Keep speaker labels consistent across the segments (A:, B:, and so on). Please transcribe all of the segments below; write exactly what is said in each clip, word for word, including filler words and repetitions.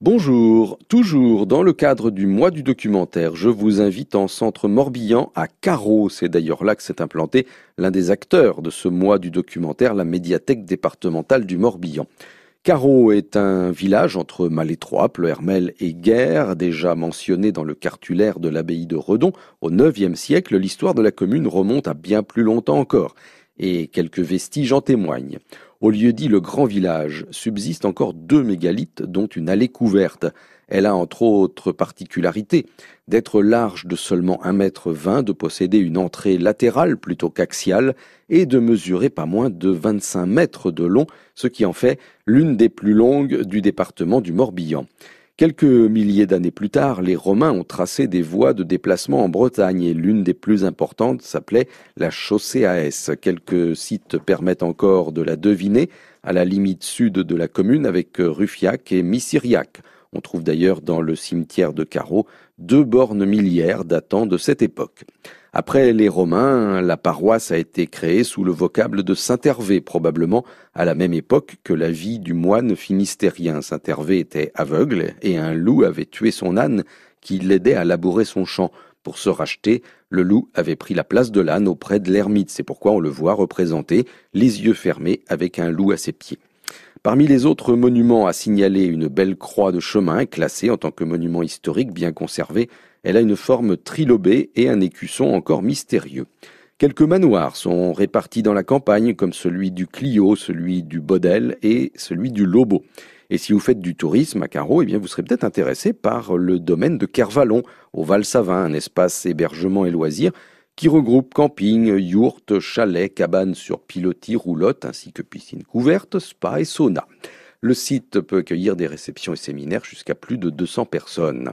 A: Bonjour, toujours dans le cadre du mois du documentaire, je vous invite en centre Morbihan à Carreau. C'est d'ailleurs là que s'est implanté l'un des acteurs de ce mois du documentaire, la médiathèque départementale du Morbihan. Carreau est un village entre Malétroit, Pleuhermel et Guers, déjà mentionné dans le cartulaire de l'abbaye de Redon. Au neuvième siècle, l'histoire de la commune remonte à bien plus longtemps encore, et quelques vestiges en témoignent. Au lieu-dit le Grand Village, subsistent encore deux mégalithes, dont une allée couverte. Elle a entre autres particularité d'être large de seulement un mètre vingt, de posséder une entrée latérale plutôt qu'axiale et de mesurer pas moins de vingt-cinq mètres de long, ce qui en fait l'une des plus longues du département du Morbihan. Quelques milliers d'années plus tard, les Romains ont tracé des voies de déplacement en Bretagne et l'une des plus importantes s'appelait la chaussée à S. Quelques sites permettent encore de la deviner à la limite sud de la commune avec Ruffiac et Missiriac. On trouve d'ailleurs dans le cimetière de Carreau deux bornes miliaires datant de cette époque. Après les Romains, la paroisse a été créée sous le vocable de Saint-Hervé, probablement à la même époque que la vie du moine finistérien. Saint-Hervé était aveugle et un loup avait tué son âne qui l'aidait à labourer son champ. Pour se racheter, le loup avait pris la place de l'âne auprès de l'ermite. C'est pourquoi on le voit représenté, les yeux fermés, avec un loup à ses pieds. Parmi les autres monuments à signaler, une belle croix de chemin classée en tant que monument historique bien conservé. Elle a une forme trilobée et un écusson encore mystérieux. Quelques manoirs sont répartis dans la campagne comme celui du Clio, celui du Baudel et celui du Lobo. Et si vous faites du tourisme à Carreau, eh bien vous serez peut-être intéressé par le domaine de Kervalon, au Val-Savin, un espace hébergement et loisirs qui regroupe camping, yourtes, chalets, cabanes sur pilotis, roulottes, ainsi que piscines couvertes, spa et sauna. Le site peut accueillir des réceptions et séminaires jusqu'à plus de deux cents personnes.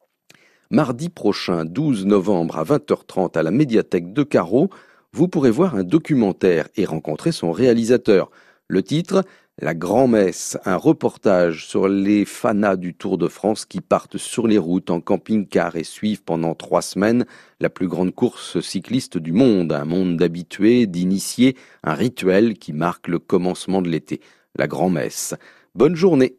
A: Mardi prochain, douze novembre à vingt heures trente à la médiathèque de Carreau, vous pourrez voir un documentaire et rencontrer son réalisateur. Le titre, La Grand-Messe, un reportage sur les fanas du Tour de France qui partent sur les routes en camping-car et suivent pendant trois semaines la plus grande course cycliste du monde. Un monde d'habitués, d'initiés, un rituel qui marque le commencement de l'été. La Grand-Messe. Bonne journée!